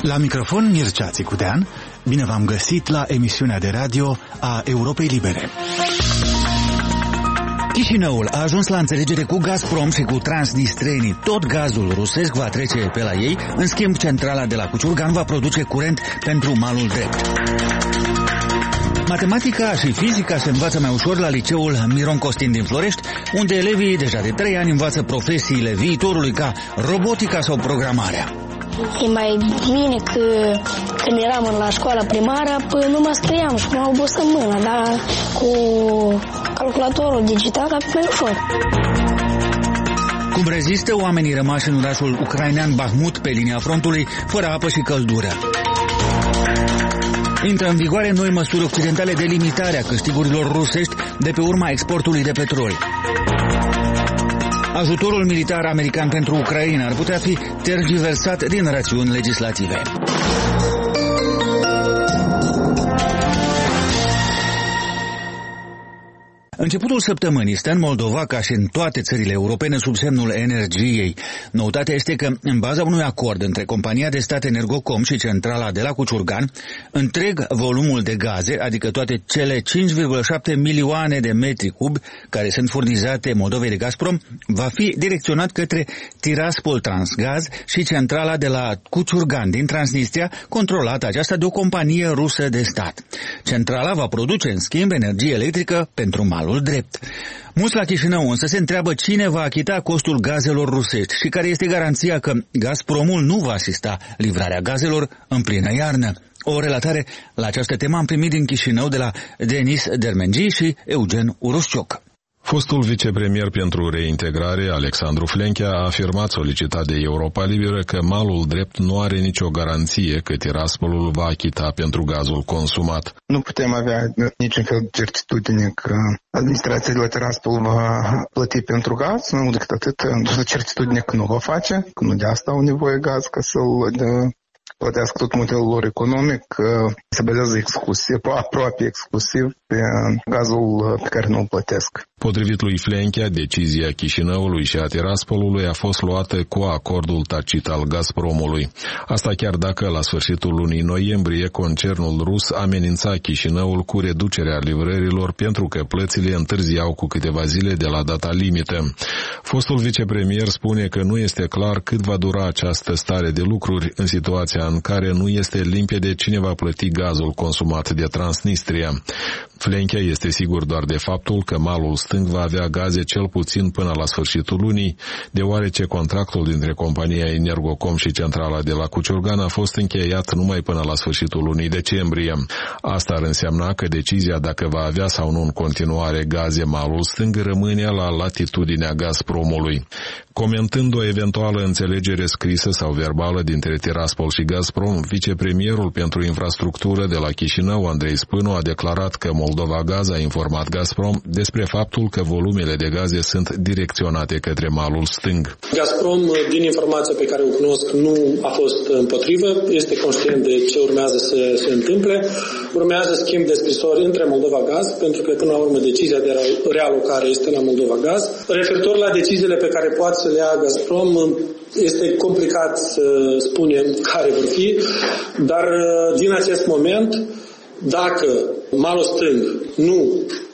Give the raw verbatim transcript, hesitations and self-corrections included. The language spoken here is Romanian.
La microfon Mircea Țicudean, bine v-am găsit la emisiunea de radio a Europei Libere. Chișinăul a ajuns la înțelegere cu Gazprom și cu transnistrenii. Tot gazul rusesc va trece pe la ei, în schimb centrala de la Cuciurgan va produce curent pentru malul drept. Matematica și fizica se învață mai ușor la liceul Miron Costin din Florești, unde elevii deja de trei ani învață profesiile viitorului ca robotica sau programarea. E mai bine că când eram la școala primară, păi nu mă scriam și mă obosă mâna, dar cu calculatorul digital a fost mai ușor. Cum rezistă oamenii rămași în orașul ucrainean Bahmut pe linia frontului, fără apă și căldură? Intră în vigoare noi măsuri occidentale de limitare a câștigurilor rusești de pe urma exportului de petrol. Ajutorul militar american pentru Ucraina ar putea fi tergiversat din rațiuni legislative. Începutul săptămânii stă în Moldova, ca și în toate țările europene, sub semnul energiei. Noutatea este că, în baza unui acord între compania de stat Energocom și centrala de la Cuciurgan, întreg volumul de gaze, adică toate cele cinci virgulă șapte milioane de metri cub care sunt furnizate Moldovei de Gazprom, va fi direcționat către Tiraspol Transgaz și centrala de la Cuciurgan din Transnistria, controlată aceasta de o companie rusă de stat. Centrala va produce, în schimb, energie electrică pentru mal drept. Mulți la Chișinău însă se întreabă cine va achita costul gazelor rusești și care este garanția că Gazpromul nu va asista livrarea gazelor în plină iarnă. O relatare la această temă am primit din Chișinău de la Denis Dermengi și Eugen Urușcioc. Fostul vicepremier pentru reintegrare, Alexandru Flenchea, a afirmat, solicitat de Europa Liberă, că malul drept nu are nicio garanție că Tiraspolul va achita pentru gazul consumat. Nu putem avea niciun fel de certitudine că administrația de la Tiraspol va plăti pentru gaz, nu decât atât, certitudine că nu va face, că nu de asta au nevoie gaz ca să-l de plătească tot modelul lor economic, se bazează exclusiv, aproape exclusiv pe gazul pe care nu îl plătesc. Potrivit lui Flenchea, decizia Chișinăului și a Tiraspolului a fost luată cu acordul tacit al Gazpromului. Asta chiar dacă la sfârșitul lunii noiembrie concernul rus amenința Chișinăul cu reducerea livrărilor pentru că plățile întârziau cu câteva zile de la data limită. Fostul vicepremier spune că nu este clar cât va dura această stare de lucruri în situația în care nu este limpede cine va plăti gazul consumat de Transnistria. Flenchea este sigur doar de faptul că malul stâng va avea gaze cel puțin până la sfârșitul lunii, deoarece contractul dintre compania Energocom și centrala de la Cuciurgan a fost încheiat numai până la sfârșitul lunii decembrie. Asta ar însemna că decizia dacă va avea sau nu în continuare gaze malul stâng rămâne la latitudinea Gazpromului. Comentând o eventuală înțelegere scrisă sau verbală dintre Tiraspol și Gazprom, vicepremierul pentru infrastructură de la Chișinău, Andrei Spânu, a declarat că Moldova Gaz a informat Gazprom despre faptul că volumele de gaze sunt direcționate către malul stâng. Gazprom, din informația pe care o cunosc, nu a fost împotrivă, este conștient de ce urmează să se întâmple. Urmează schimb de scrisori între Moldova Gaz, pentru că până la urmă decizia de realocare este la Moldova Gaz. Referitor la deciziile pe care poate să le ia Gazprom, este complicat să spunem care vor fi, dar din acest moment, dacă malul stâng nu